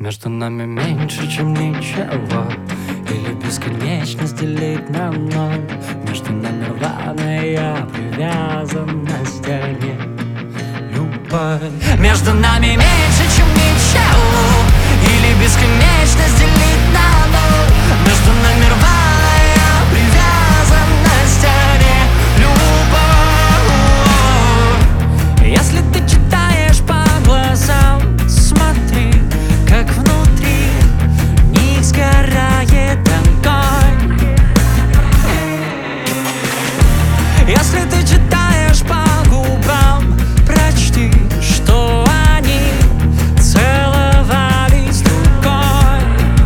Между нами меньше, чем ничего, или бесконечность делить на ноль. Между нами рваная привязанность, а не любовь. Между нами меньше, чем ничего, или бесконечность делить на ноль. Между нами рваная привязанность, а не любовь. Если ты читаешь по глазам, смотри, как внутри них сгорает огонь. Если ты читаешь по губам, прочти, что они целовались с другой.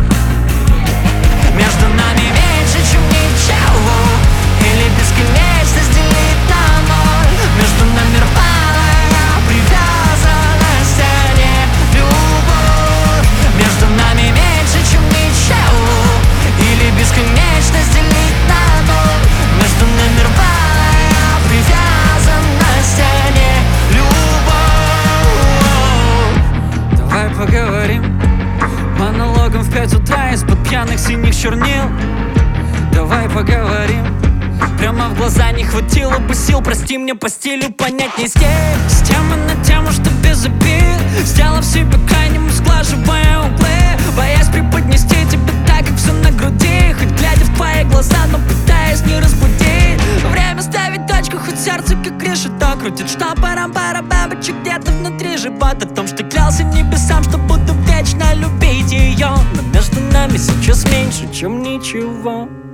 Между нами меньше, чем ничего, или бесконечность делить на ноль. Между нами рваная привязанность, а не любовь. Между нами меньше, чем ничего, или бесконечность делить на ноль. Между нами рваная привязанность, а не любовь. Давай поговорим монологом в 5 утра из-под пьяных синих чернил. Давай поговорим прямо в глаза, не хватило бы сил. Прости мне по стилю, понятней с темы на тему, что без обид, сделав себе крайним, сглаживая углы, боясь преподнести тебе так, как все на груди. Хоть глядя в твои глаза, но пытаясь не разбудить. Время ставить точку, хоть сердце как решето крутит штопором пара бабочек где-то внутри живот. О том, что клялся небесам, что буду вечно любить ее. Но между нами сейчас меньше, чем ничего.